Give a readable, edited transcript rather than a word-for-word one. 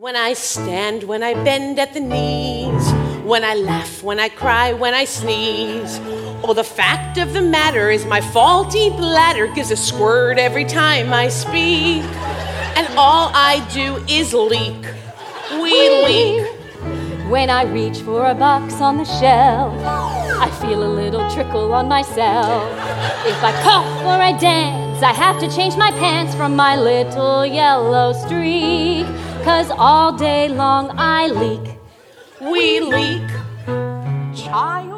When I stand, when I bend at the knees, when I laugh, when I cry, when I sneeze. Oh, the fact of the matter is my faulty bladder gives a squirt every time I speak. And all I do is leak. We leak. When I reach for a box on the shelf, I feel a little trickle on myself. If I cough or I dance, I have to change my pants from my little yellow streak. 'Cause all day long I leak. We leak. Child.